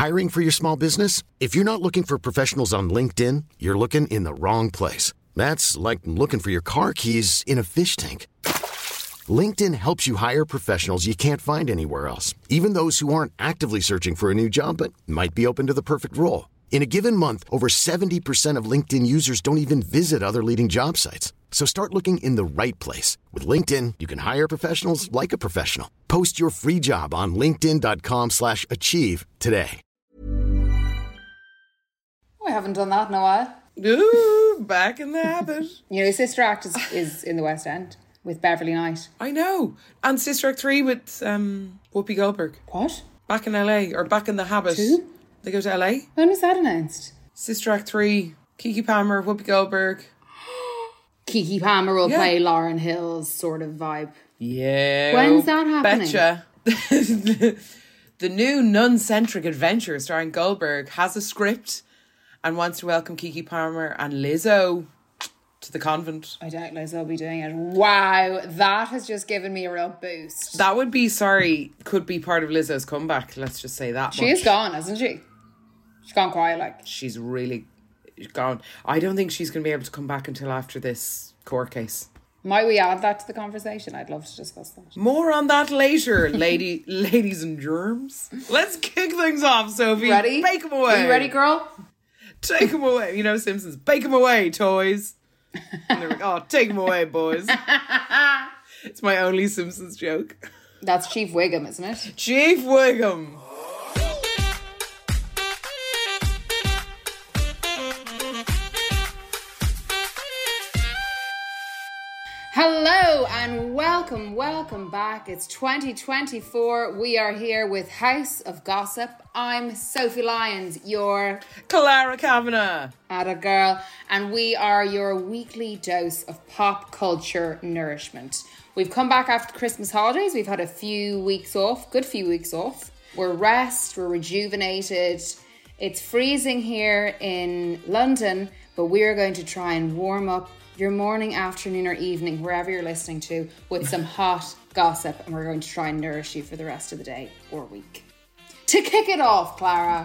Hiring for your small business? If you're not looking for professionals on LinkedIn, you're looking in the wrong place. That's like looking for your car keys in a fish tank. LinkedIn helps you hire professionals you can't find anywhere else, even those who aren't actively searching for a new job but might be open to the perfect role. In a given month, over 70% of LinkedIn users don't even visit other leading job sites. So start looking in the right place. With LinkedIn, you can hire professionals like a professional. Post your free job on linkedin.com/achieve today. I haven't done that in a while. Ooh, back in the habit. You know, Sister Act is in the West End with Beverly Knight. I know. And Sister Act 3 with Whoopi Goldberg. What? Back in LA, or Back in the Habit. Who? They go to LA. When was that announced? Sister Act 3, Keke Palmer, Whoopi Goldberg. Keke Palmer will play Lauryn Hill's sort of vibe. Yeah. When's that happening? Betcha. The new nun-centric adventure starring Goldberg has a script and wants to welcome Keke Palmer and Lizzo to the convent. I doubt Lizzo will be doing it. Wow, that has just given me a real boost. That would be, could be part of Lizzo's comeback. Let's just say that She is gone, hasn't she? She's gone quiet, like. She's really gone. I don't think she's going to be able to come back until after this court case. Might we add that to the conversation? I'd love to discuss that. More on that later, ladies and germs. Let's kick things off, Sophie. Ready? Bake them away. Are you ready, girl? Take them away. You know Simpsons. Bake them away, toys. And they're like, oh, take them away, boys. It's my only Simpsons joke. That's Chief Wiggum, isn't it? Chief Wiggum. Hello and welcome back. It's 2024. We are here with House of Gossip. I'm Sophie Lyons, your Clara Kavanagh. Atta girl, and we are your weekly dose of pop culture nourishment. We've come back after the Christmas holidays. We've had a few weeks off, good few weeks off. We're rejuvenated. It's freezing here in London, but we're going to try and warm up your morning, afternoon or evening, wherever you're listening to, with some hot gossip, and we're going to try and nourish you for the rest of the day or week. To kick it off, Clara,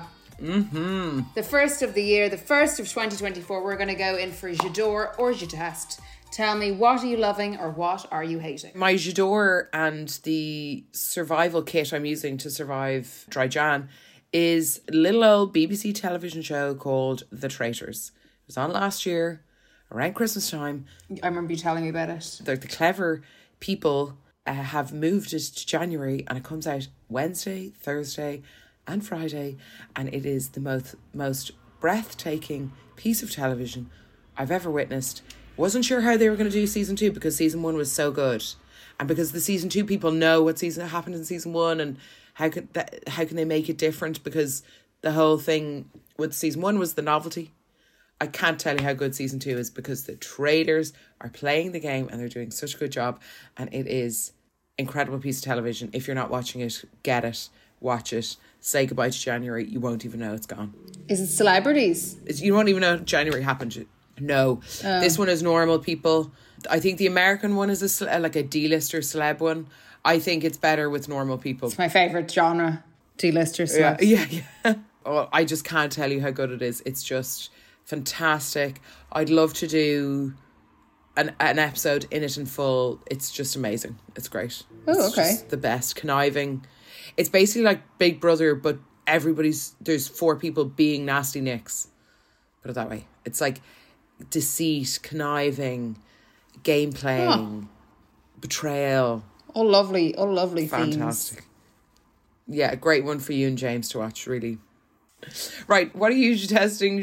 the first of the year, the first of 2024, we're going to go in for J'adore or J'teste. Tell me, what are you loving or what are you hating? My J'adore and the survival kit I'm using to survive Dry Jan is a little old BBC television show called The Traitors. It was on last year, around Christmas time. I remember you telling me about it. The clever people have moved it to January, and it comes out Wednesday, Thursday and Friday, and it is the most breathtaking piece of television I've ever witnessed. Wasn't sure how they were going to do season 2 because season 1 was so good, and because the season 2 people know what happened in season 1 and how can they make it different, because the whole thing with season 1 was the novelty. I can't tell you how good season 2 is because the traders are playing the game and they're doing such a good job, and it is incredible piece of television. If you're not watching it, get it, watch it, say goodbye to January. You won't even know it's gone. Is it celebrities? You won't even know January happened. No. This one is normal people. I think the American one is like a D-lister celeb one. I think it's better with normal people. It's my favourite genre, D-lister celebs. Yeah. Oh, I just can't tell you how good it is. It's just fantastic. I'd love to do an episode in it in full. It's just amazing. It's great. Oh, it's okay. just the best. Conniving. It's basically like Big Brother, but there's 4 people being nasty nicks. Put it that way. It's like deceit, conniving, game playing, betrayal. Oh, lovely Fantastic. themes. Yeah, a great one for you and James to watch, really. Right, what are you testing?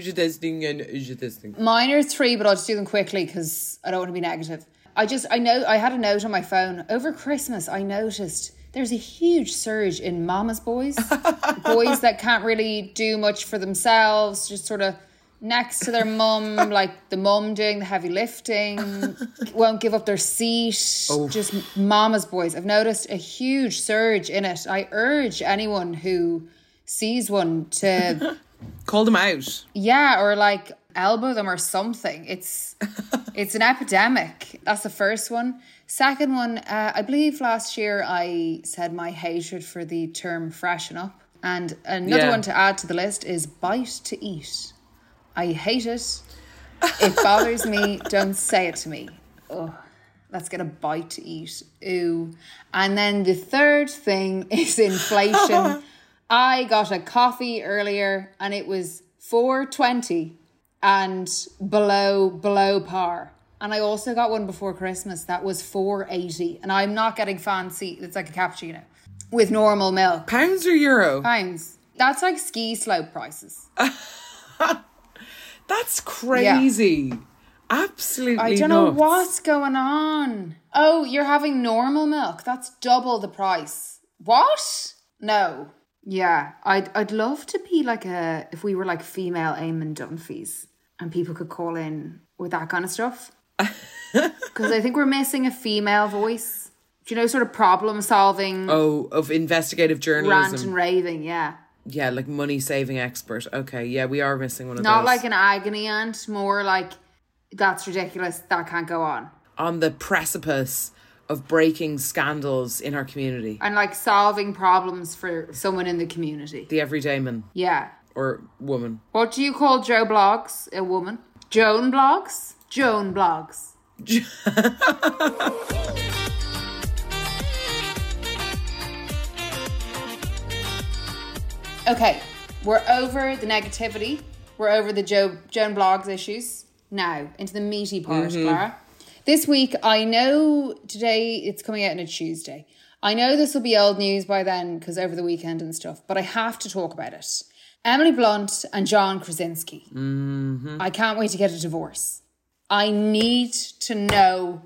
Mine are 3, but I'll just do them quickly because I don't want to be negative. I had a note on my phone. Over Christmas, I noticed there's a huge surge in mama's boys. Boys that can't really do much for themselves, just sort of next to their mum, like the mum doing the heavy lifting, won't give up their seat. Oh. Just mama's boys. I've noticed a huge surge in it. I urge anyone who sees one to call them out. Yeah, or like elbow them or something. It's an epidemic. That's the first one. Second one, I believe last year I said my hatred for the term freshen up. And another Yeah. one to add to the list is bite to eat. I hate it. It bothers me. Don't say it to me. Oh, let's get a bite to eat. Ooh. And then the third thing is inflation. I got a coffee earlier and it was $4.20 and below par. And I also got one before Christmas that was $4.80. And I'm not getting fancy. It's like a cappuccino with normal milk. Pounds or euro? Pounds. That's like ski slope prices. That's crazy. Yeah. Absolutely I don't know what's going on. Oh, you're having normal milk. That's double the price. What? No. Yeah, I'd love to be like if we were like female Eamon Dunphys and people could call in with that kind of stuff. Because I think we're missing a female voice. Do you know, sort of problem solving? Oh, of investigative journalism. Rant and raving, yeah. Yeah, like money saving expert. Okay, yeah, we are missing one of those. Not like an agony aunt, more like, that's ridiculous, that can't go on. On the precipice of breaking scandals in our community. And like solving problems for someone in the community. The everyday man. Yeah. Or woman. What do you call Joe Blogs? A woman? Joan Blogs? Joan Blogs. Okay, we're over the negativity. We're over the Joan Blogs issues. Now, into the meaty part, Clara. This week, I know today it's coming out on a Tuesday. I know this will be old news by then because over the weekend and stuff, but I have to talk about it. Emily Blunt and John Krasinski. Mm-hmm. I can't wait to get a divorce. I need to know.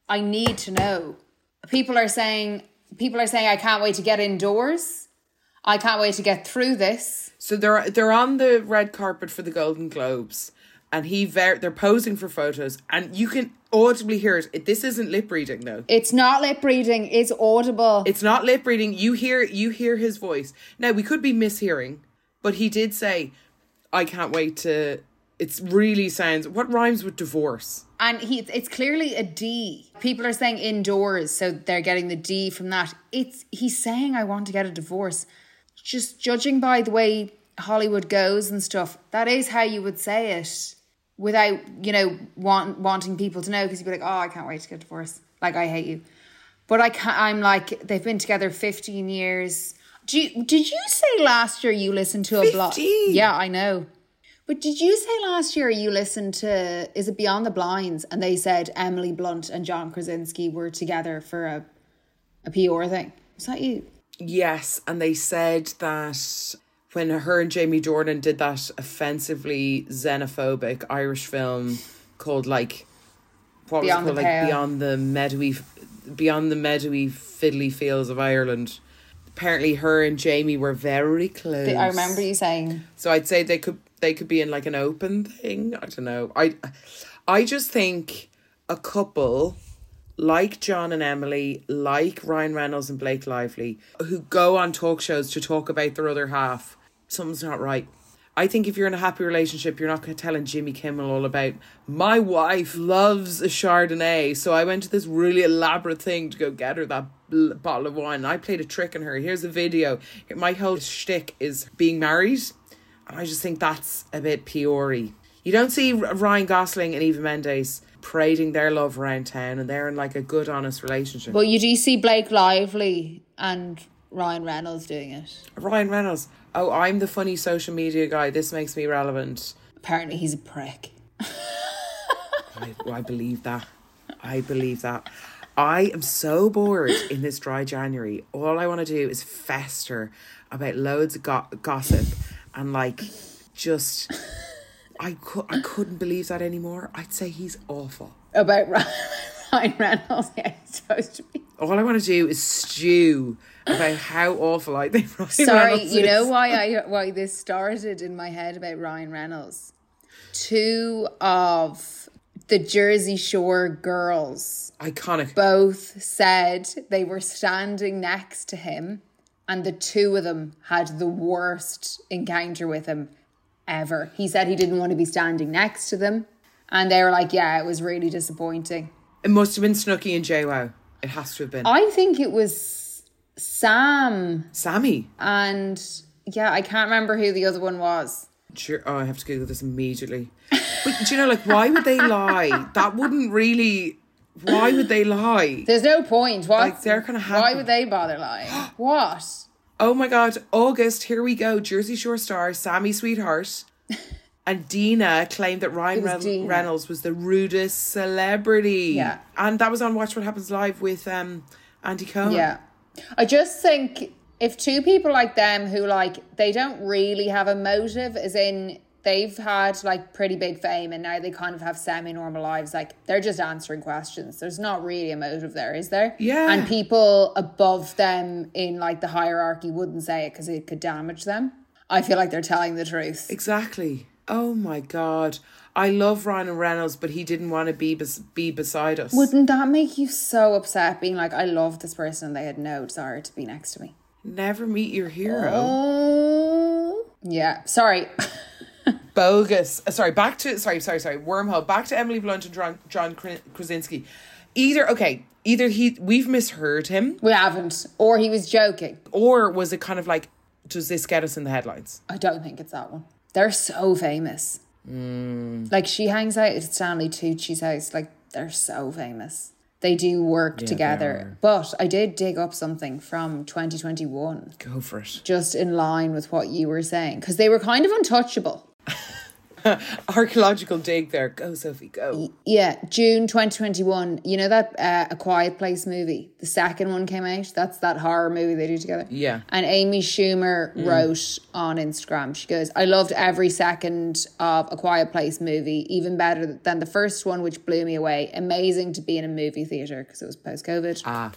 People are saying I can't wait to get indoors. I can't wait to get through this. So they're on the red carpet for the Golden Globes. And they're posing for photos, and you can audibly hear it. This isn't lip reading, though. It's not lip reading. It's audible. It's not lip reading. You hear his voice. Now, we could be mishearing, but he did say, "I can't wait to." It really sounds. What rhymes with divorce? And it's clearly a D. People are saying indoors, so they're getting the D from that. He's saying, "I want to get a divorce." Just judging by the way Hollywood goes and stuff, that is how you would say it. Without, wanting people to know, because you'd be like, oh, I can't wait to get divorced. Like, I hate you. But I'm like, they've been together 15 years. Did you say last year you listened to a blog? 15? Yeah, I know. But did you say last year you listened to, is it Beyond the Blinds? And they said Emily Blunt and John Krasinski were together for a PR thing. Was that you? Yes, and they said that when her and Jamie Dornan did that offensively xenophobic Irish film called Beyond the Meadowy Fiddly Fields of Ireland. Apparently her and Jamie were very close. I remember you saying. So I'd say they could be in like an open thing. I don't know. I just think a couple like John and Emily, like Ryan Reynolds and Blake Lively, who go on talk shows to talk about their other half, something's not right. I think if you're in a happy relationship, you're not telling Jimmy Kimmel all about, my wife loves a Chardonnay, so I went to this really elaborate thing to go get her that bottle of wine. And I played a trick on her. Here's a video. My whole shtick is being married. And I just think that's a bit PR-y. You don't see Ryan Gosling and Eva Mendes parading their love around town, and they're in like a good, honest relationship. Well, you do see Blake Lively and Ryan Reynolds doing it. Ryan Reynolds. Oh, I'm the funny social media guy. This makes me relevant. Apparently he's a prick. I believe that. I am so bored in this dry January. All I want to do is fester about loads of gossip and like just... I couldn't believe that anymore. I'd say he's awful. About Ryan Reynolds, yeah, he's supposed to be. All I want to do is stew about how awful I think Ryan Sorry, Reynolds is. you know why this started in my head about Ryan Reynolds? Two of the Jersey Shore girls. Iconic. Both said they were standing next to him and the two of them had the worst encounter with him ever. He said he didn't want to be standing next to them. And they were like, yeah, it was really disappointing. It must have been Snooki and JWoww. It has to have been. I think it was Sammy. And Yeah, I can't remember who the other one was. Sure. Oh, I have to Google this immediately. But do you know, like, why would they lie? That wouldn't really... Why would they lie? There's no point. What? Like, they're kind of happy. Why would they bother lying? What? Oh my God, August, here we go. Jersey Shore star Sammy Sweetheart and Dina claimed that Ryan Reynolds was the rudest celebrity. Yeah. And that was on Watch What Happens Live with Andy Cohen. Yeah. I just think if two people like them who, like, they don't really have a motive, as in they've had, like, pretty big fame and now they kind of have semi-normal lives, like, they're just answering questions. There's not really a motive there, is there? Yeah. And people above them in, like, the hierarchy wouldn't say it because it could damage them. I feel like they're telling the truth. Exactly. Oh my God. I love Ryan Reynolds, but he didn't want to be beside us. Wouldn't that make you so upset, being like, I love this person and they had no desire to be next to me? Never meet your hero. Oh. Yeah. Sorry. Bogus. Sorry, wormhole. Back to Emily Blunt and John Krasinski. Either we've misheard him. We haven't. Or he was joking. Or was it kind of like, does this get us in the headlines? I don't think it's that one. They're so famous. Like, she hangs out at Stanley Tucci's house. Like, they're so famous. They do work together. But I did dig up something from 2021. Go for it. Just in line with what you were saying. Because they were kind of untouchable. Archaeological dig there. Go, Sophie, go. Yeah, June 2021. You know that A Quiet Place movie? The second one came out. That's that horror movie they do together. Yeah. And Amy Schumer wrote on Instagram, she goes, I loved every second of A Quiet Place movie, even better than the first one, which blew me away. Amazing to be in a movie theatre because it was post-COVID.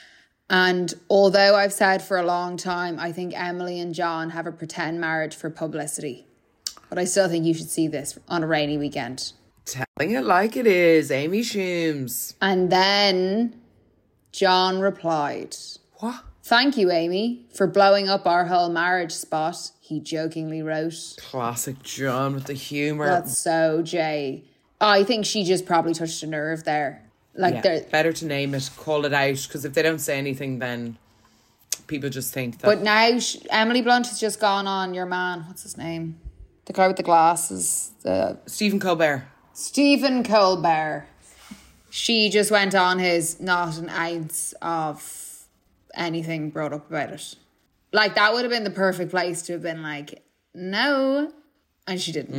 And although I've said for a long time, I think Emily and John have a pretend marriage for publicity. But I still think you should see this on a rainy weekend. Telling it like it is, Amy Schumes. And then John replied, What? Thank you, Amy, for blowing up our whole marriage spot, he jokingly wrote. Classic John with the humour. That's so Jay. I think she just probably touched a nerve there. Like, better to name it, call it out, because if they don't say anything, then people just think that. But now Emily Blunt has just gone on your man. What's his name? The guy with the glasses. Stephen Colbert. Stephen Colbert. She just went on his not an ounce of anything brought up about it. Like, that would have been the perfect place to have been like, no. And she didn't.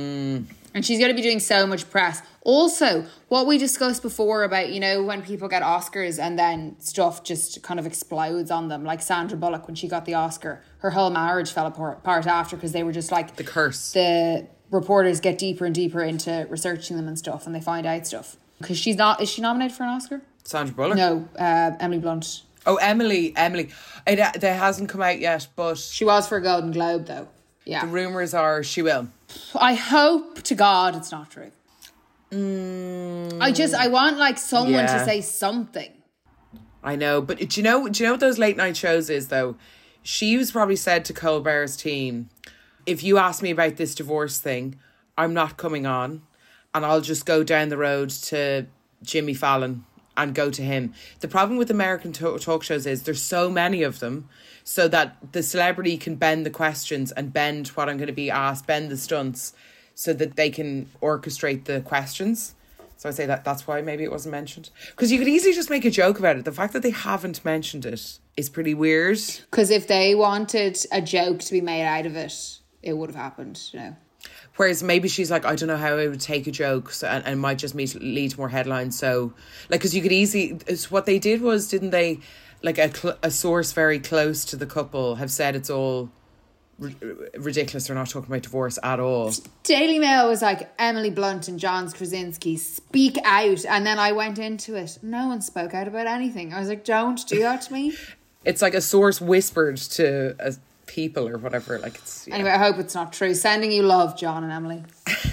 And she's going to be doing so much press. Also, what we discussed before about, you know, when people get Oscars and then stuff just kind of explodes on them. Like Sandra Bullock, when she got the Oscar, her whole marriage fell apart after because they were just like... The curse. The reporters get deeper and deeper into researching them and stuff, and they find out stuff. Because she's not... Is she nominated for an Oscar? Sandra Bullock? No, Emily Blunt. Oh, Emily. That hasn't come out yet, but... She was for a Golden Globe, though. Yeah. The rumours are she will. I hope to God it's not true. I want like someone to say something. I know, but do you know what those late night shows is though? She was probably said to Colbert's team, if you ask me about this divorce thing, I'm not coming on, and I'll just go down the road to Jimmy Fallon and go to him. The problem with American talk shows is there's so many of them, so that the celebrity can bend the questions and bend what I'm going to be asked, bend the stunts, so that they can orchestrate the questions. So I say that's why maybe it wasn't mentioned. Because you could easily just make a joke about it. The fact that they haven't mentioned it is pretty weird. Because if they wanted a joke to be made out of it, it would have happened, you know. Whereas maybe she's like, I don't know how I would take a joke, so, and it might just lead to more headlines. So, like, because you could easily... What they did was, didn't they... Like a source very close to the couple have said it's all ridiculous. They're not talking about divorce at all. Daily Mail was like, Emily Blunt and John Krasinski speak out. And then I went into it. No one spoke out about anything. I was like, don't do that to me. It's like a source whispered to people or whatever. Like it's... Yeah. Anyway, I hope it's not true. Sending you love, John and Emily.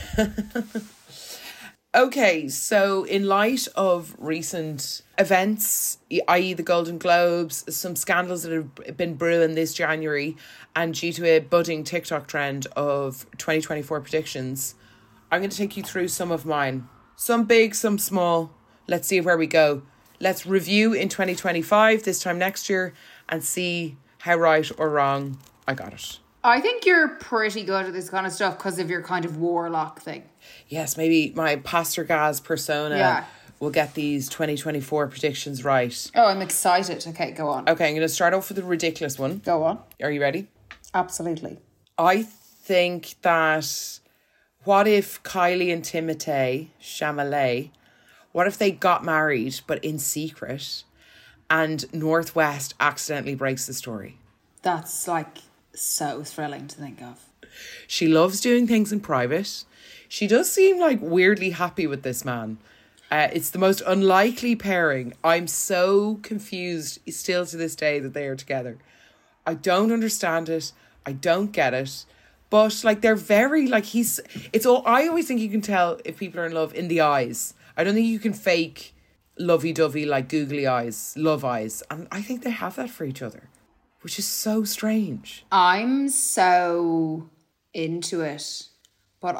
Okay, so in light of recent events, i.e. the Golden Globes, some scandals that have been brewing this January, and due to a budding TikTok trend of 2024 predictions, I'm going to take you through some of mine. Some big, some small. Let's see where we go. Let's review in 2025, this time next year, and see how right or wrong I got it. I think you're pretty good at this kind of stuff because of your kind of warlock thing. Yes, maybe my Pastor Gaz persona will get these 2024 predictions right. Oh, I'm excited. Okay, go on. Okay, I'm going to start off with a ridiculous one. Go on. Are you ready? Absolutely. I think that what if Kylie and Timothée Chalamet, what if they got married but in secret and Northwest accidentally breaks the story? That's like so thrilling to think of. She loves doing things in private. She does seem like weirdly happy with this man. It's the most unlikely pairing. I'm so confused still to this day that they are together. I don't understand it. I don't get it. But like they're very like it's all, I always think you can tell if people are in love in the eyes. I don't think you can fake lovey-dovey like googly eyes, love eyes. And I think they have that for each other, which is so strange. I'm so into it, but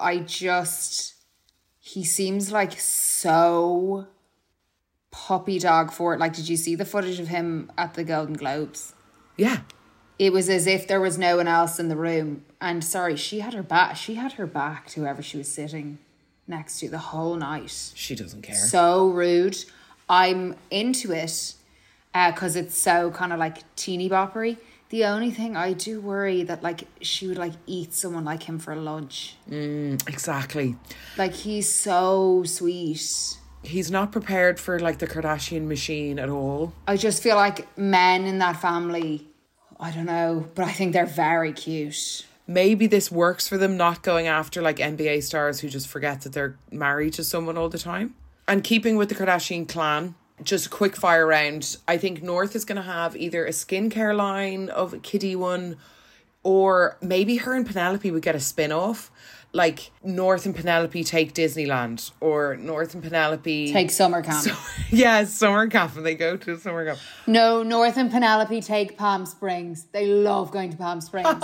he seems like so puppy dog for it. Like, did you see the footage of him at the Golden Globes? Yeah. It was as if there was no one else in the room. And sorry, she had her back to whoever she was sitting next to the whole night. She doesn't care. So rude. I'm into it because it's so kind of like teeny boppery. The only thing I do worry that like she would like eat someone like him for lunch. Exactly. Like he's so sweet. He's not prepared for like the Kardashian machine at all. I just feel like men in that family, I don't know, but I think they're very cute. Maybe this works for them, not going after like NBA stars who just forget that they're married to someone all the time. And keeping with the Kardashian clan, just a quick fire round. I think North is going to have either a skincare line of a kiddie one, or maybe her and Penelope would get a spin-off. Like North and Penelope take Disneyland, or North and Penelope take summer camp. Summer camp, and they go to summer camp. No, North and Penelope take Palm Springs. They love going to Palm Springs.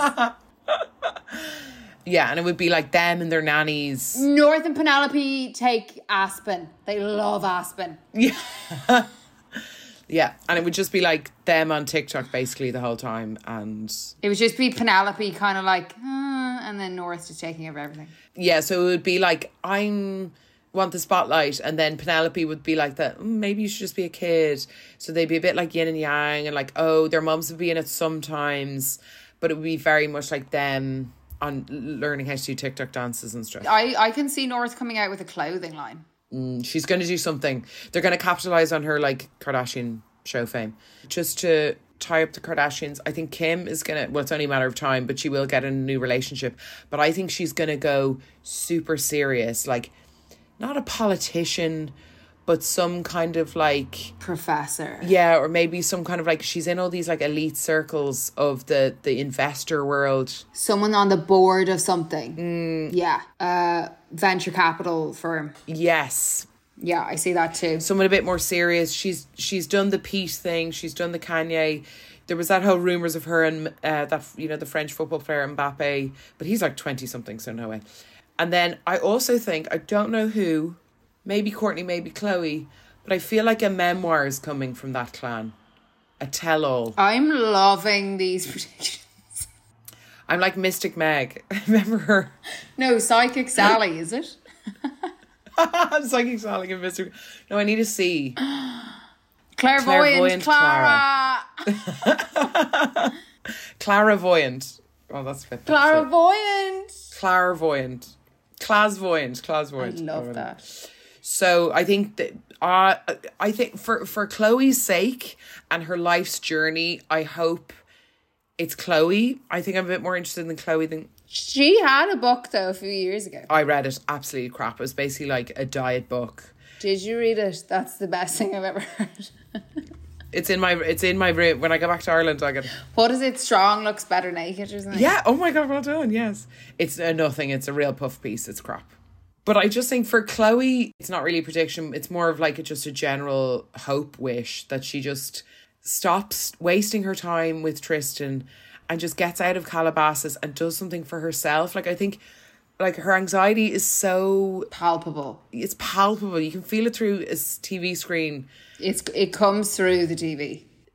Yeah, and it would be like them and their nannies. North and Penelope take Aspen. They love Aspen. Yeah. Yeah, and it would just be like them on TikTok basically the whole time. And it would just be Penelope kind of like, and then North just taking over everything. Yeah, so it would be like, I want the spotlight, and then Penelope would be like that, maybe you should just be a kid. So they'd be a bit like yin and yang, and like, oh, their mums would be in it sometimes, but it would be very much like them on learning how to do TikTok dances and stuff. I can see North coming out with a clothing line. She's going to do something. They're going to capitalise on her like Kardashian show fame. Just to tie up the Kardashians, I think Kim is going to, well, it's only a matter of time, but she will get in a new relationship. But I think she's going to go super serious, like not a politician, but some kind of like professor. Yeah, or maybe some kind of like, she's in all these like elite circles of the investor world. Someone on the board of something. Yeah. Venture capital firm. Yes. Yeah, I see that too. Someone a bit more serious. She's done the Pete thing. She's done the Kanye. There was that whole rumours of her and that, you know, the French football player Mbappe, but he's like 20 something, so no way. And then I also think, I don't know who, maybe Courtney, maybe Chloe, but I feel like a memoir is coming from that clan. A tell-all. I'm loving these predictions. I'm like Mystic Meg. Remember her? No, Psychic Sally, is it? Psychic Sally and Mystic. No, I need to see. Clairvoyant Clara. Clairvoyant. Oh, that's fit. Clairvoyant. Clairvoyant. Clairvoyant. I love that. So I think that I think for Chloe's sake and her life's journey, I hope it's Chloe. I think I'm a bit more interested in Chloe than... She had a book though a few years ago. I read it. Absolutely crap. It was basically like a diet book. Did you read it? That's the best thing I've ever heard. It's in my room. When I go back to Ireland, I get it. What is it? Strong looks better naked or something? Yeah. Oh my God, well done. Yes. It's nothing. It's a real puff piece. It's crap. But I just think for Chloe, it's not really a prediction. It's more of like just a general hope wish that she just stops wasting her time with Tristan and just gets out of Calabasas and does something for herself. Like, I think like her anxiety is so palpable. It's palpable. You can feel it through a TV screen. It comes through the TV.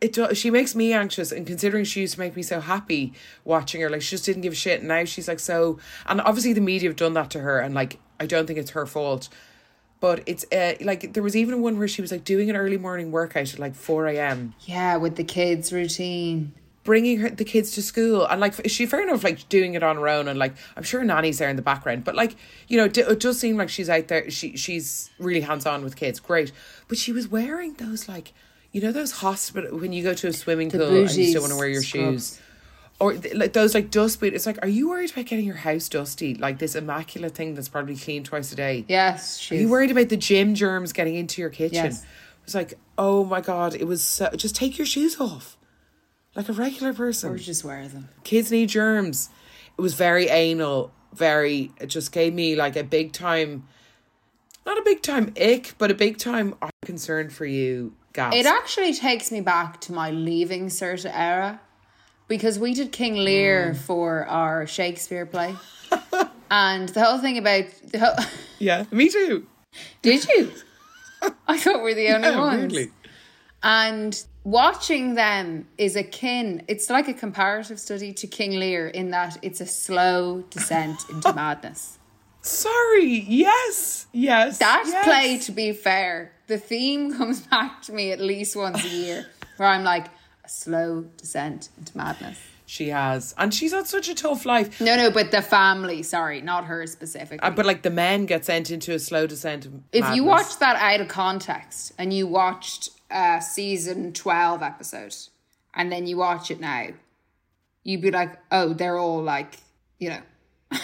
She makes me anxious, and considering she used to make me so happy watching her, like, she just didn't give a shit. And now she's like so, and obviously the media have done that to her, and like, I don't think it's her fault. But it's like, there was even one where she was like doing an early morning workout at like 4 a.m. Yeah, with the kids' routine. Bringing the kids to school, and like, she fair enough, like doing it on her own, and like, I'm sure Nanny's there in the background, but like, you know, it does seem like she's out there. She's really hands on with kids, great. But she was wearing those, like, you know, those hospital, when you go to a swimming pool and you still want to wear your shoes, or like those like dust boots. It's like, are you worried about getting your house dusty? Like this immaculate thing that's probably cleaned twice a day. Yes, are you worried about the gym germs getting into your kitchen? Yes. It was like, oh my God, it was so, just take your shoes off like a regular person. Or just wear them. Kids need germs. It was very anal, it just gave me like a big time, not a big time ick, but a big time, I'm concerned for you. Gasp. It actually takes me back to my Leaving Cert era, because we did King Lear for our Shakespeare play. And the whole thing about... Yeah, me too. Did you? I thought we were the only ones. Weirdly. And watching them is akin... It's like a comparative study to King Lear in that it's a slow descent into madness. Sorry, yes. That play, to be fair, the theme comes back to me at least once a year, where I'm like, a slow descent into madness. She has. And she's had such a tough life. No, but the family, sorry, not her specifically. But like the men get sent into a slow descent of madness. If you watch that out of context and you watched season 12 episode and then you watch it now, you'd be like, oh, they're all like, you know.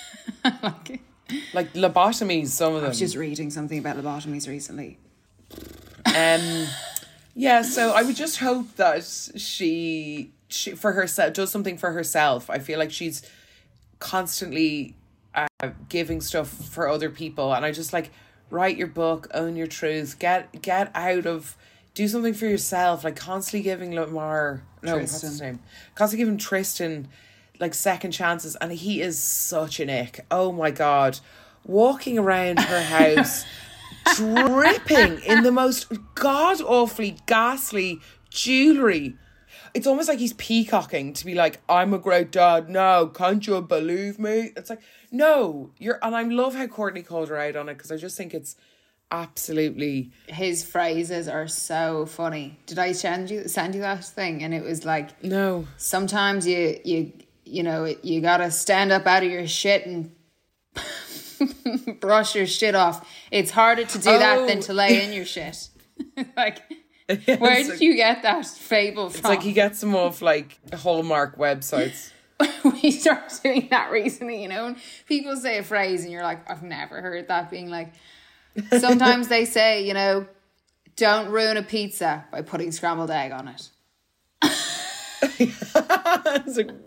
Like lobotomies, some of them. I was just reading something about lobotomies recently. Yeah, so I would just hope that she for herself does something for herself. I feel like she's constantly giving stuff for other people, and I just like, write your book, own your truth, get out of, do something for yourself. Like constantly giving what's his name? Constantly giving Tristan like second chances, and he is such an ick. Oh my God, walking around her house. Dripping in the most god-awfully ghastly jewellery. It's almost like he's peacocking to be like, I'm a great dad now, can't you believe me? It's like, no, and I love how Courtney called her out on it, because I just think it's absolutely... His phrases are so funny. Did I send you that thing? And it was like... No. Sometimes you know, you gotta stand up out of your shit and brush your shit off. It's harder to do that than to lay in your shit. Like, where did you get that fable from? It's like he gets them off like Hallmark websites. We started doing that recently, you know, and people say a phrase and you're like, I've never heard that, being like, sometimes they say, you know, don't ruin a pizza by putting scrambled egg on it. It's like,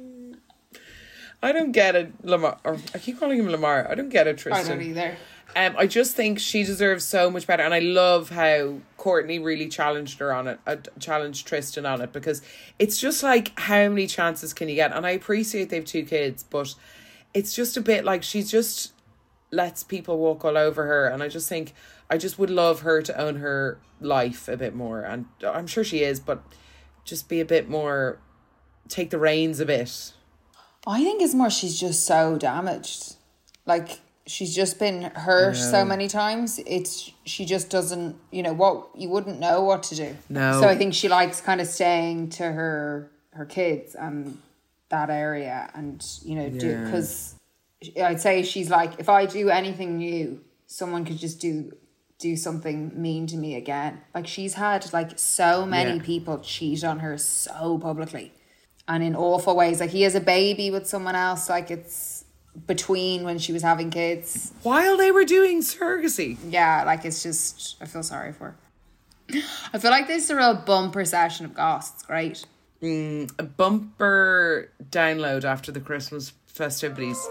I don't get it, Lamar. Or I keep calling him Lamar. I don't get it, Tristan. I don't either. I just think she deserves so much better, and I love how Courtney really challenged her on it, challenged Tristan on it, because it's just like, how many chances can you get? And I appreciate they've 2 kids, but it's just a bit like she's just lets people walk all over her, and I just think I just would love her to own her life a bit more, and I'm sure she is, but just be a bit more, take the reins a bit. I think it's more she's just so damaged. Like, she's just been hurt so many times. She just doesn't, you know, you wouldn't know what to do. No. So I think she likes kind of staying to her kids and that area, and, you know, because I'd say she's like, if I do anything new, someone could just do something mean to me again. Like, she's had like so many people cheat on her so publicly. And in awful ways. Like, he has a baby with someone else. Like, it's between when she was having kids. While they were doing surrogacy. Yeah, like, it's just... I feel sorry for her. I feel like this is a real bumper session of goss. It's great. A bumper download after the Christmas festivities.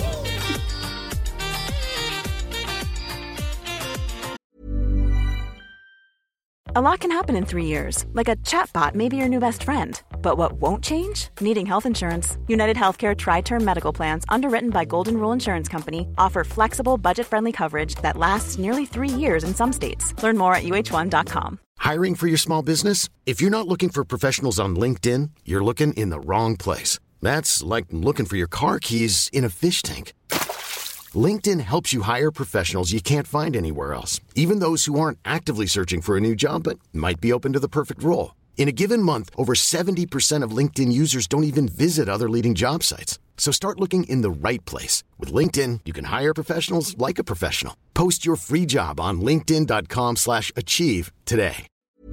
A lot can happen in 3 years, like a chatbot may be your new best friend. But what won't change? Needing health insurance. United Healthcare Tri-Term Medical Plans, underwritten by Golden Rule Insurance Company, offer flexible, budget-friendly coverage that lasts nearly 3 years in some states. Learn more at UH1.com. Hiring for your small business? If you're not looking for professionals on LinkedIn, you're looking in the wrong place. That's like looking for your car keys in a fish tank. LinkedIn helps you hire professionals you can't find anywhere else, even those who aren't actively searching for a new job but might be open to the perfect role. In a given month, over 70% of LinkedIn users don't even visit other leading job sites. So start looking in the right place. With LinkedIn, you can hire professionals like a professional. Post your free job on linkedin.com/achieve today.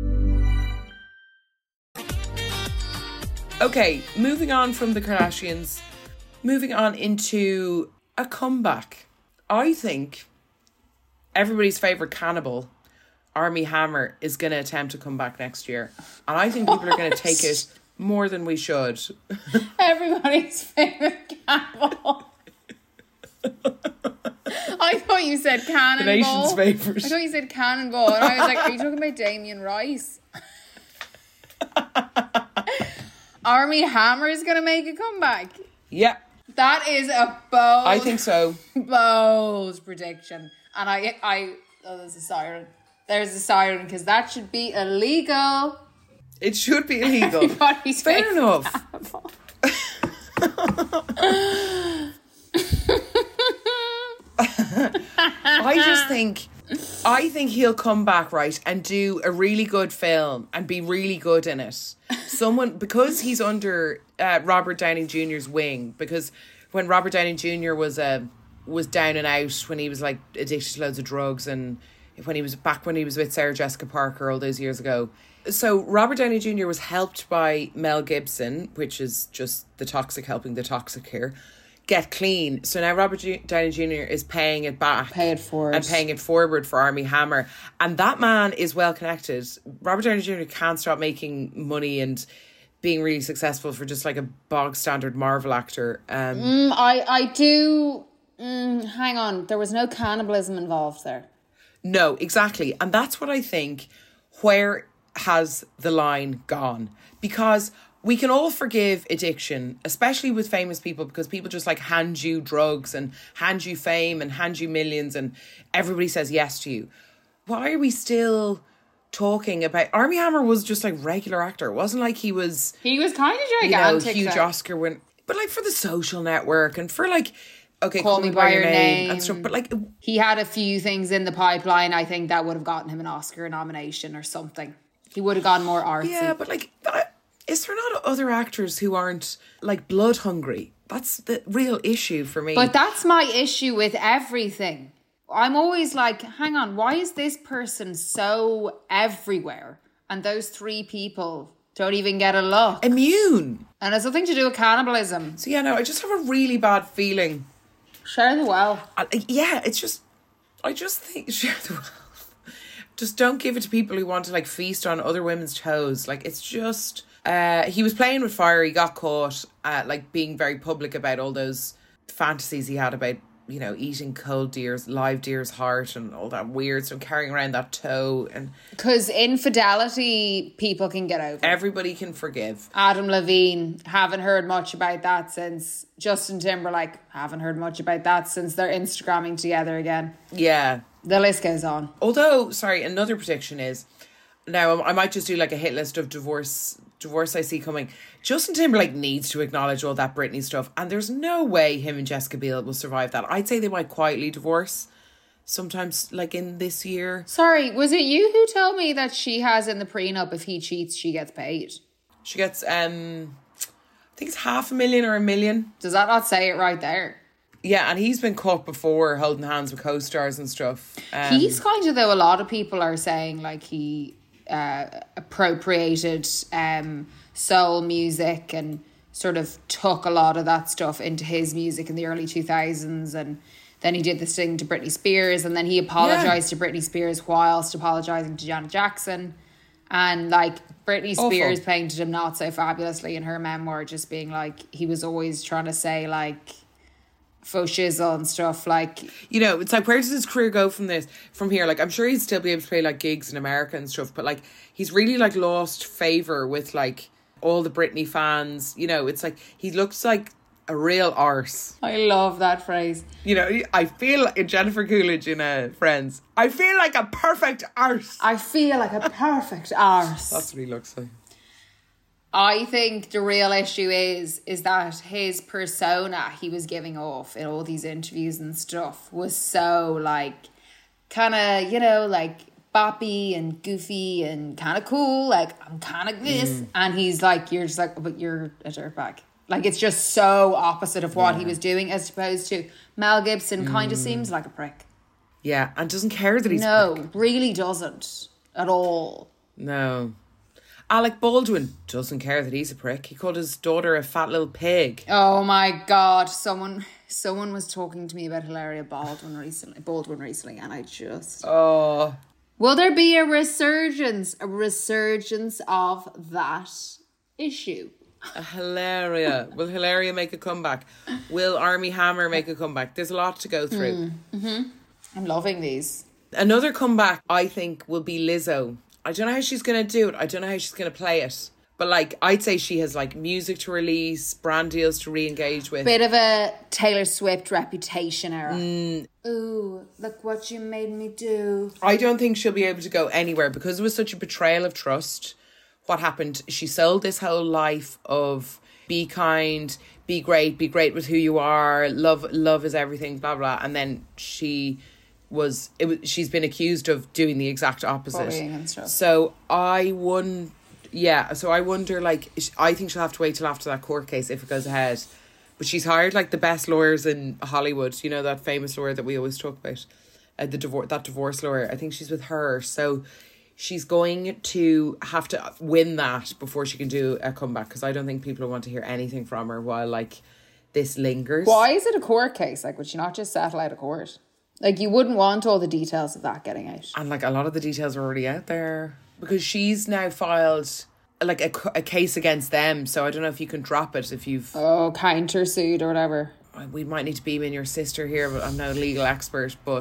Okay, moving on from the Kardashians, moving on into a comeback. I think everybody's favourite cannibal, Armie Hammer, is going to attempt to come back next year. And I think people are going to take it more than we should. Everybody's favourite cannibal. I thought you said cannonball. The nation's favourite. I thought you said cannonball. And I was like, are you talking about Damien Rice? Armie Hammer is going to make a comeback. Yeah. That is a bold... I think so. Bold prediction. And oh, there's a siren. There's a siren, because that should be illegal. It should be illegal. Everybody's fair enough. I think he'll come back, right, and do a really good film and be really good in it. Because he's under Robert Downey Jr.'s wing, because when Robert Downey Jr. was down and out, when he was like addicted to loads of drugs, and when he was with Sarah Jessica Parker all those years ago. So Robert Downey Jr. was helped by Mel Gibson, which is just the toxic helping the toxic here, get clean. So now Robert Downey Jr. is paying it back. Pay it forward. And paying it forward for Armie Hammer. And that man is well connected. Robert Downey Jr. can't stop making money and being really successful for just like a bog standard Marvel actor. I do... hang on. There was no cannibalism involved there. No, exactly. And that's what I think. Where has the line gone? Because we can all forgive addiction, especially with famous people, because people just like hand you drugs and hand you fame and hand you millions and everybody says yes to you. Why are we still talking about... Armie Hammer was just like regular actor. It wasn't like he was... He was kind of gigantic. Huge Oscar win. But like for The Social Network and for like... Okay, Call Me By Your Name and stuff, but like... He had a few things in the pipeline, I think, that would have gotten him an Oscar nomination or something. He would have gone more artsy. Yeah, but like... Is there not other actors who aren't like blood hungry? That's the real issue for me. But that's my issue with everything. I'm always like, hang on, why is this person so everywhere? And those three people don't even get a look. Immune. And it's nothing to do with cannibalism. So yeah, no, I just have a really bad feeling. Share the wealth. Yeah, it's just... I just think... Share the wealth. Just don't give it to people who want to like feast on other women's toes. Like, it's just... he was playing with fire. He got caught like being very public about all those fantasies he had about, you know, eating cold deer's, live deer's heart and all that weird stuff, carrying around that toe. And because infidelity, people can get over. Everybody can forgive. Adam Levine, haven't heard much about that since. Justin Timberlake, haven't heard much about that since they're Instagramming together again. Yeah. The list goes on. Although, sorry, another prediction is, now I might just do like a hit list of divorce I see coming. Justin Timberlake needs to acknowledge all that Britney stuff, and there's no way him and Jessica Biel will survive that. I'd say they might quietly divorce sometimes, like in this year. Sorry, was it you who told me that she has in the prenup, if he cheats, she gets paid? She gets, I think it's $500,000 or $1 million. Does that not say it right there? Yeah, and he's been caught before holding hands with co-stars and stuff. He's kind of, though, a lot of people are saying like he appropriated soul music and sort of took a lot of that stuff into his music in the early 2000s, and then he did this thing to Britney Spears, and then he apologized to Britney Spears whilst apologizing to Janet Jackson, and like Britney Spears painted him not so fabulously in her memoir, just being like he was always trying to say like faux shizzle and stuff, like, you know, it's like, where does his career go from here? Like, I'm sure he'd still be able to play like gigs in America and stuff, but like he's really like lost favor with like all the Britney fans. You know, it's like he looks like A real arse. I love that phrase. You know, I feel like Jennifer Coolidge in Friends. I feel like a perfect arse. I feel like a perfect arse. That's what he looks like. I think the real issue is that his persona he was giving off in all these interviews and stuff was so like kind of, you know, like boppy and goofy and kind of cool. Like, I'm kind of this. And he's like, you're just like, but you're a dirtbag. Like, it's just so opposite of what he was doing as opposed to Mel Gibson kind of seems like a prick. Yeah, and doesn't care that he's a prick. No, really doesn't at all. No. Alec Baldwin doesn't care that he's a prick. He called his daughter a fat little pig. Oh my God. Someone was talking to me about Hilaria Baldwin recently, and I just... Oh. Will there be a resurgence of that issue? Hilaria. Will Hilaria make a comeback? Will Armie Hammer make a comeback? There's a lot to go through. I'm loving these. Another comeback, I think, will be Lizzo. I don't know how she's going to do it. I don't know how she's going to play it. But, like, I'd say she has, like, music to release, brand deals to re-engage with. Bit of a Taylor Swift Reputation era. Ooh, look what you made me do. I don't think she'll be able to go anywhere because it was such a betrayal of trust. What happened? She sold this whole life of be kind, be great with who you are, love is everything, blah, blah. And then she's been accused of doing the exact opposite. Bullying and stuff. So I wonder, like, I think she'll have to wait till after that court case if it goes ahead. But she's hired, like, the best lawyers in Hollywood. You know, that famous lawyer that we always talk about, that divorce lawyer. I think she's with her. So she's going to have to win that before she can do a comeback, because I don't think people want to hear anything from her while, like, this lingers. Why is it a court case? Like, would she not just settle out of court? Like, you wouldn't want all the details of that getting out. And, like, a lot of the details are already out there. Because she's now filed, like, a case against them. So I don't know if you can drop it if you've... Oh, countersued or whatever. We might need to beam in your sister here, but I'm no legal expert. But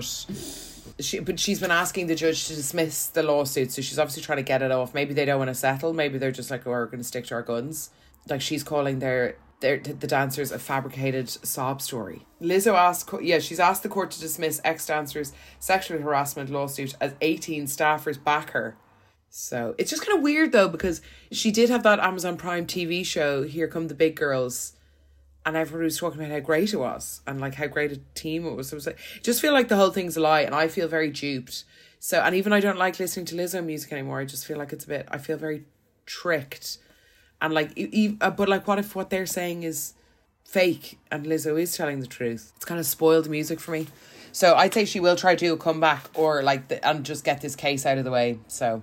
she's been asking the judge to dismiss the lawsuit. So she's obviously trying to get it off. Maybe they don't want to settle. Maybe they're just like, oh, we're going to stick to our guns. Like, she's calling the dancers a fabricated sob story. Lizzo she's asked the court to dismiss ex-dancers' sexual harassment lawsuit as 18 staffers back her. So it's just kind of weird though, because she did have that Amazon Prime TV show, Here Come the Big Girls, and everybody was talking about how great it was and like how great a team it was. So it was like, just feel like the whole thing's a lie, and I feel very duped. So, and even I don't like listening to Lizzo music anymore. I just feel like I feel very tricked. And like, but like, what if what they're saying is fake and Lizzo is telling the truth? It's kind of spoiled music for me. So I'd say she will try to do a comeback or like, and just get this case out of the way. So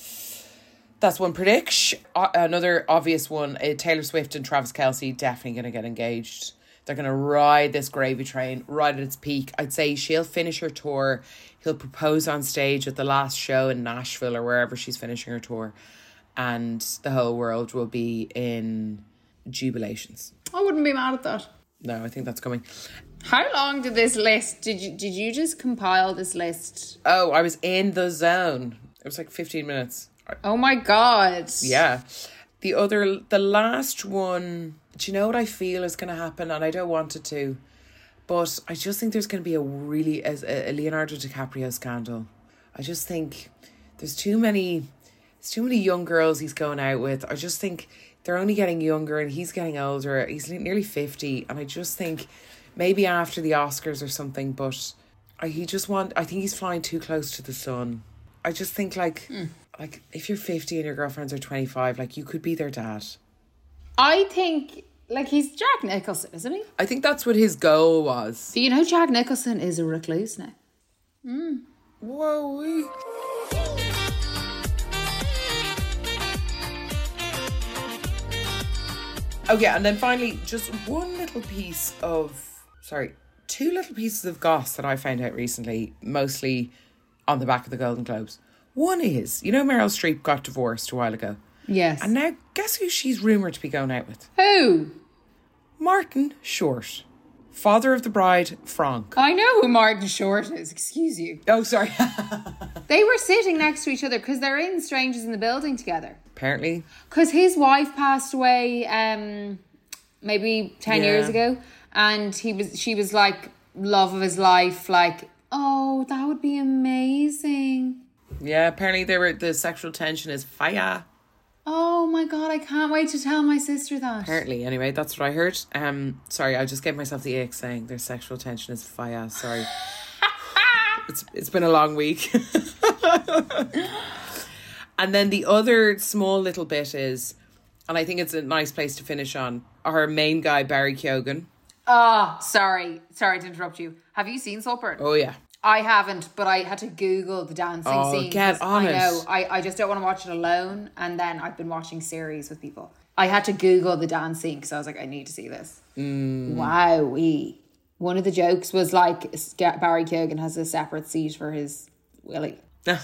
that's one prediction. Another obvious one, Taylor Swift and Travis Kelce definitely going to get engaged. They're going to ride this gravy train right at its peak. I'd say she'll finish her tour. He'll propose on stage at the last show in Nashville or wherever she's finishing her tour. And the whole world will be in jubilations. I wouldn't be mad at that. No, I think that's coming. How long did this list... Did you just compile this list? Oh, I was in the zone. It was like 15 minutes. Oh my God. Yeah. The last one, do you know what I feel is going to happen? And I don't want it to, but I just think there's going to be a Leonardo DiCaprio scandal. I just think there's too many young girls he's going out with. I just think they're only getting younger and he's getting older. He's nearly 50. And I just think maybe after the Oscars or something, but I think he's flying too close to the sun. I just think like if you're 50 and your girlfriends are 25, like you could be their dad. I think like he's Jack Nicholson, isn't he? I think that's what his goal was. Do you know Jack Nicholson is a recluse now? Whoa. Okay, and then finally, just two little pieces of goss that I found out recently, mostly on the back of the Golden Globes. One is, you know, Meryl Streep got divorced a while ago. Yes. And now, guess who she's rumoured to be going out with? Who? Martin Short. Father of the bride, Frank. I know who Martin Short is, excuse you. Oh, sorry. They were sitting next to each other because they're in Strangers in the Building together. Apparently. Because his wife passed away maybe 10 Yeah. years ago. And she was like, love of his life, like, oh, that would be amazing. Yeah, apparently the sexual tension is fire. Oh my God, I can't wait to tell my sister that. Apparently, anyway, that's what I heard. Sorry, I just gave myself the ick saying their sexual tension is fire. Sorry. It's been a long week. And then the other small little bit is, and I think it's a nice place to finish on, our main guy, Barry Keoghan. Oh, sorry to interrupt you. Have you seen Saltburn? Oh, yeah. I haven't, but I had to Google the dancing scene. Get on I know. it. I just don't want to watch it alone. And then I've been watching series with people. I had to Google the dance scene because I was like, I need to see this. Wowee. One of the jokes was like, Barry Keoghan has a separate seat for his willy.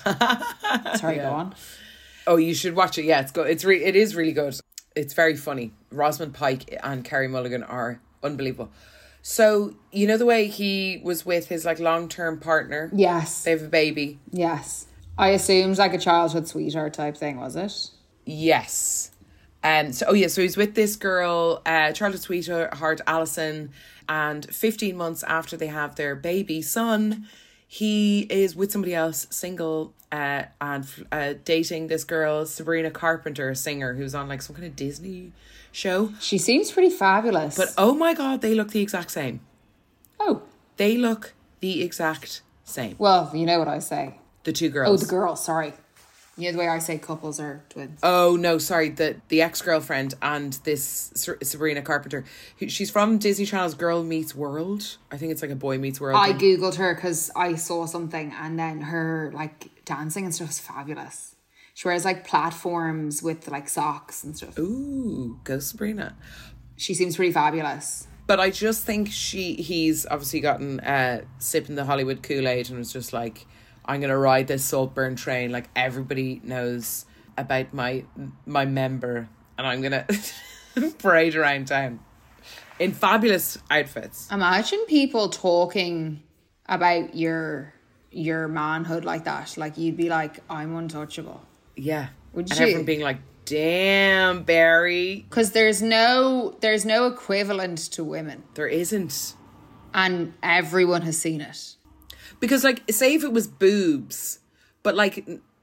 Sorry, go on. Oh, you should watch it. Yeah, it's good. It is really good. It's very funny. Rosamund Pike and Kerry Mulligan are unbelievable. So, you know the way he was with his like long-term partner? Yes. They have a baby. Yes. I assumed like a childhood sweetheart type thing, was it? Yes. So he's with this girl, childhood sweetheart, Alison, and 15 months after they have their baby son, he is with somebody else, single, and dating this girl, Sabrina Carpenter, a singer who's on like some kind of Disney show. She seems pretty fabulous. But oh my God, they look the exact same. Oh. They look the exact same. Well, you know what I say. The two girls. Oh, the girls, sorry. You know the way I say couples are twins. Oh, no, sorry. The ex-girlfriend and this Sabrina Carpenter. She's from Disney Channel's Girl Meets World. I think it's like a Boy Meets World. I Googled her because I saw something and then her like dancing and stuff is fabulous. She wears like platforms with like socks and stuff. Ooh, go Sabrina. She seems pretty fabulous. But I just think he's obviously gotten sipping the Hollywood Kool-Aid and was just like, I'm going to ride this Saltburn train. Like everybody knows about my member and I'm going to parade around town in fabulous outfits. Imagine people talking about your manhood like that. Like you'd be like, I'm untouchable. Yeah. Would and you? everyone being like, damn, Barry. Because there's no equivalent to women. There isn't. And everyone has seen it. Because like, say if it was boobs, but like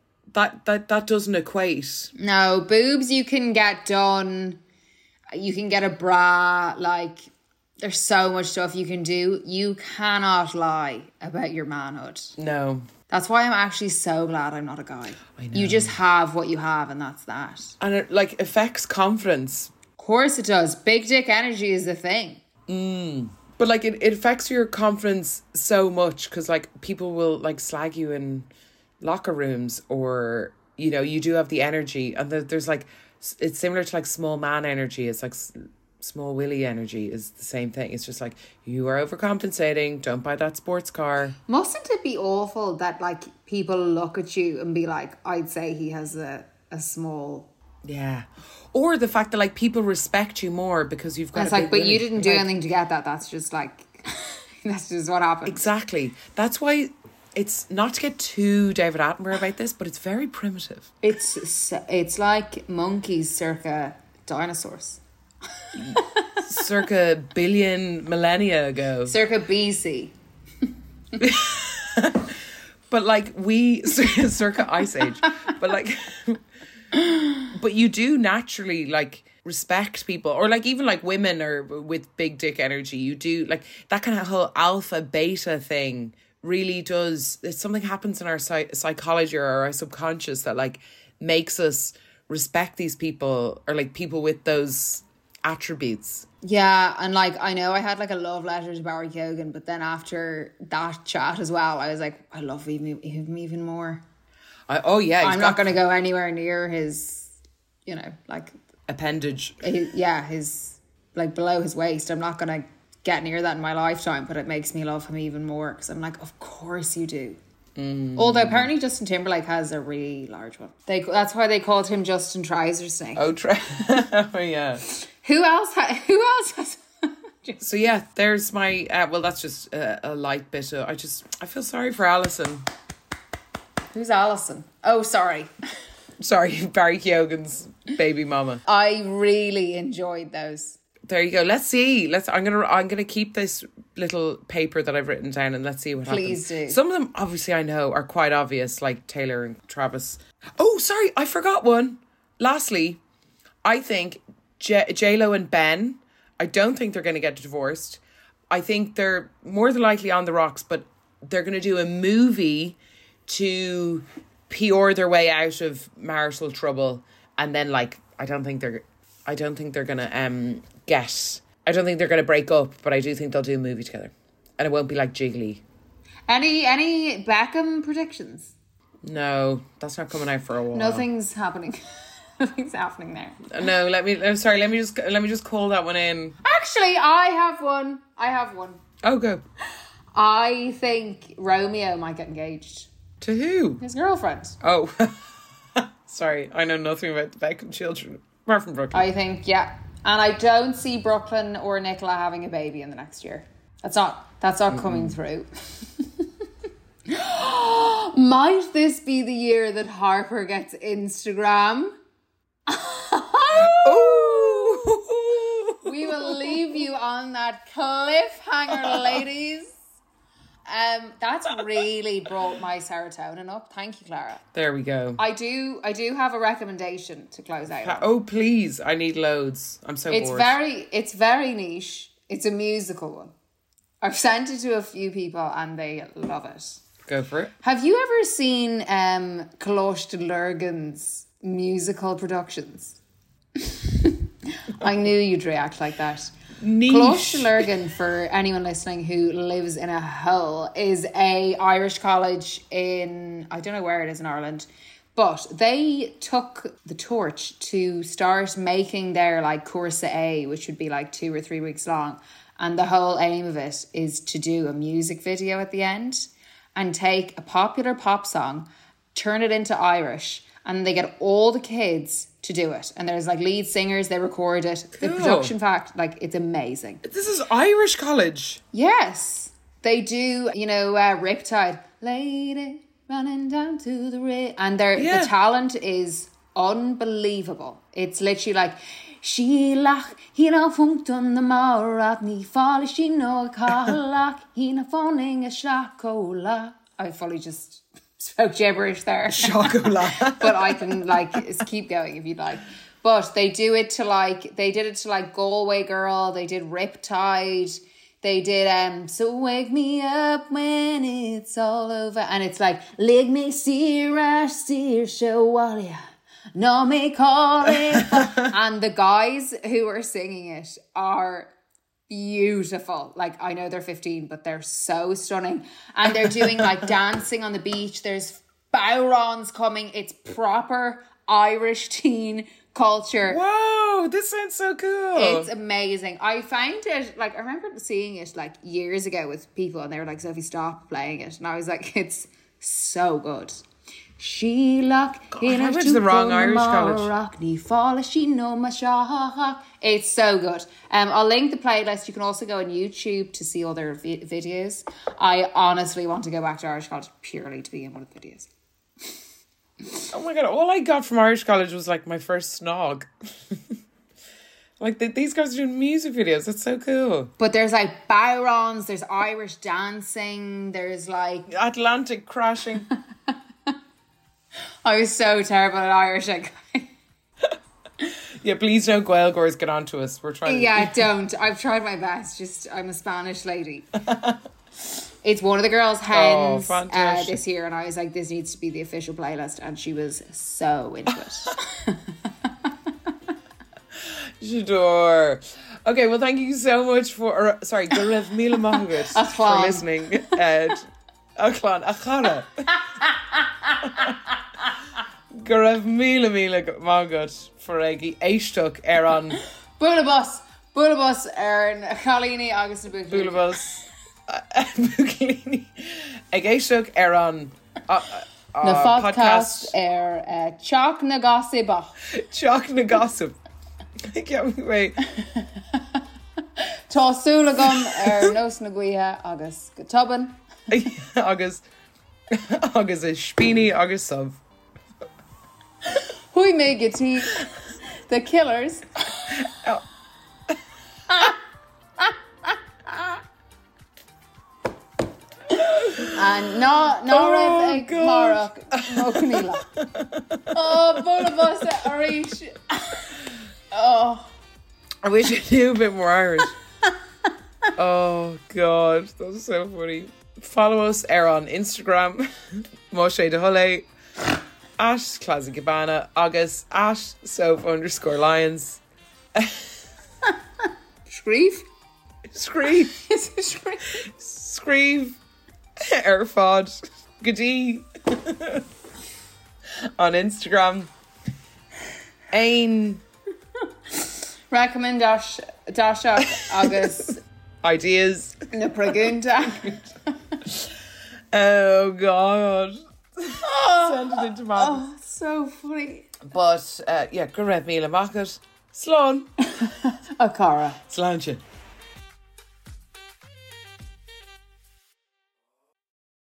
that doesn't equate. No, boobs you can get done. You can get a bra. Like there's so much stuff you can do. You cannot lie about your manhood. No. That's why I'm actually so glad I'm not a guy. I know. You just have what you have and that's that. And it like affects confidence. Of course it does. Big dick energy is the thing. But like it affects your confidence so much because like people will like slag you in locker rooms or, you know, you do have the energy and there's like, it's similar to like small man energy. It's like small willy energy is the same thing. It's just like, you are overcompensating. Don't buy that sports car. Mustn't it be awful that like people look at you and be like, I'd say he has a small... Yeah. Or the fact that like people respect you more because you've got It's a like, big but willy. you didn't do Like, anything to get that. That's just like, that's just what happened. Exactly. That's why it's not to get too David Attenborough about this, but it's very primitive. It's like monkeys circa dinosaurs. Circa billion millennia ago. Circa BC. But like circa Ice Age. But like, but you do naturally like respect people, or like even like women or with big dick energy. You do like that kind of whole alpha beta thing. Really does. It's something happens in our psychology or our subconscious that like makes us respect these people or like people with those attributes. Yeah, and like I know I had like a love letter to Barry Keoghan, but then after that chat as well, I was like, I love him even more. I'm not going to go anywhere near his, you know, like appendage. His like below his waist. I'm not going to get near that in my lifetime, but it makes me love him even more because I'm like, of course you do. Although apparently Justin Timberlake has a really large one. That's why they called him Justin Trouser Snake. Oh, oh yeah. Who else has? So yeah, there's my. Well, that's just a light bit. I feel sorry for Alison. Who's Alison? Oh, sorry. Sorry, Barry Keoghan's baby mama. I really enjoyed those. there you go. Let's see. I'm gonna keep this little paper that I've written down and let's see what happens. Please do. Some of them, obviously, I know are quite obvious, like Taylor and Travis. Oh, sorry, I forgot one. Lastly, I think J-Lo and Ben, I don't think they're going to get divorced. I think they're more than likely on the rocks, but they're going to do a movie to PR their way out of marital trouble. And then, like, I don't think they're going to I don't think they're going to break up, but I do think they'll do a movie together. And it won't be like Jiggly. Any Beckham predictions? No, that's not coming out for a while. Nothing's happening. Nothing's happening there. No, let me just call that one in. Actually, I have one. Oh, go. I think Romeo might get engaged. To who? His girlfriend. Oh. Sorry, I know nothing about the Beckham children. Apart from Brooklyn. I think, yeah. And I don't see Brooklyn or Nicola having a baby in the next year. That's not coming through. Might this be the year that Harper gets Instagram? Ooh. We will leave you on that cliffhanger, ladies. That's really brought my serotonin up. Thank you, Clara. There we go. I do have a recommendation to close out on. Oh, please. I need loads. I'm so bored. It's very niche. It's a musical one. I've sent it to a few people and they love it. Go for it. Have you ever seen Closh de Lurgan's musical productions? I knew you'd react like that. Closh de Lurgan, for anyone listening who lives in a hole, is a Irish college in, I don't know where it is in Ireland, but they took the torch to start making their like Cursa A, which would be like 2 or 3 weeks long. And the whole aim of it is to do a music video at the end and take a popular pop song, turn it into Irish, and they get all the kids to do it. And there's like lead singers, they record it. Cool. The production fact, like, it's amazing. This is Irish college. Yes. They do, Riptide. Lady running down to the river. And the talent is unbelievable. It's literally like, Sheila, hina funkt on the marrat, ni fall, she no kalak, hina phoning a shakola. I fully just spoke gibberish there. Shakola. But I can keep going if you'd like. But they did it to Galway Girl, they did Riptide, they did So Wake Me Up When It's All Over, and it's like Lig me steer show no me call it. And the guys who are singing it are beautiful. Like, I know they're 15, but they're so stunning. And they're doing like dancing on the beach. There's bowrons coming. It's proper Irish teen culture. Whoa, this sounds so cool. It's amazing. I found it, I remember seeing it years ago with people and they were like, Sophie, stop playing it. And I was like, it's so good. Sheila, I went to the wrong Irish college. It's so good. I'll link the playlist. You can also go on YouTube to see other videos. I honestly want to go back to Irish college purely to be in one of the videos. Oh my god, all I got from Irish college was my first snog. These guys are doing music videos. That's so cool. But there's bowrons, there's Irish dancing, there's Atlantic crashing. I was so terrible at Irish. Yeah, please don't Gaeilgeoirs get on to us. We're trying. Yeah, don't. I've tried my best. I'm a Spanish lady. It's one of the girls' hens this year, and I was like, this needs to be the official playlist, and she was so into it. J'adore. Okay, well, thank you so much for... sorry, go raibh míle maith agat for listening. Achlán, achara. Go raibh míle maith agat for éisteach an... Bulabus na Chalíní agus na Buachaillí. Bulabus. Buachaillí. Ag éisteach an... na podcast Teach na Gossip. Teach na Gossip. I can't wait. Tásúla gom nos na Gaoithe agus go toban. agus is spíní agus sub. Hui me gotí the Killers. And no raibh ag marach nó cníla. Oh, bula bus Arish. Oh. I wish I knew a bit more Irish. Oh, God. That was so funny. Follow us on Instagram. Moshe de Hulle. @Clásica Cabana. Agus @Soph_Lions. Scrív? Scrív. Is it scrív? Scrív. Fad. Gadí. On Instagram. Ain. Recommend Dashak Agus Ideas. na pregunta. Oh, God. Send it into madness. Oh, so funny. But, yeah, go raibh míle machad. Slán. A cara. Sláinte.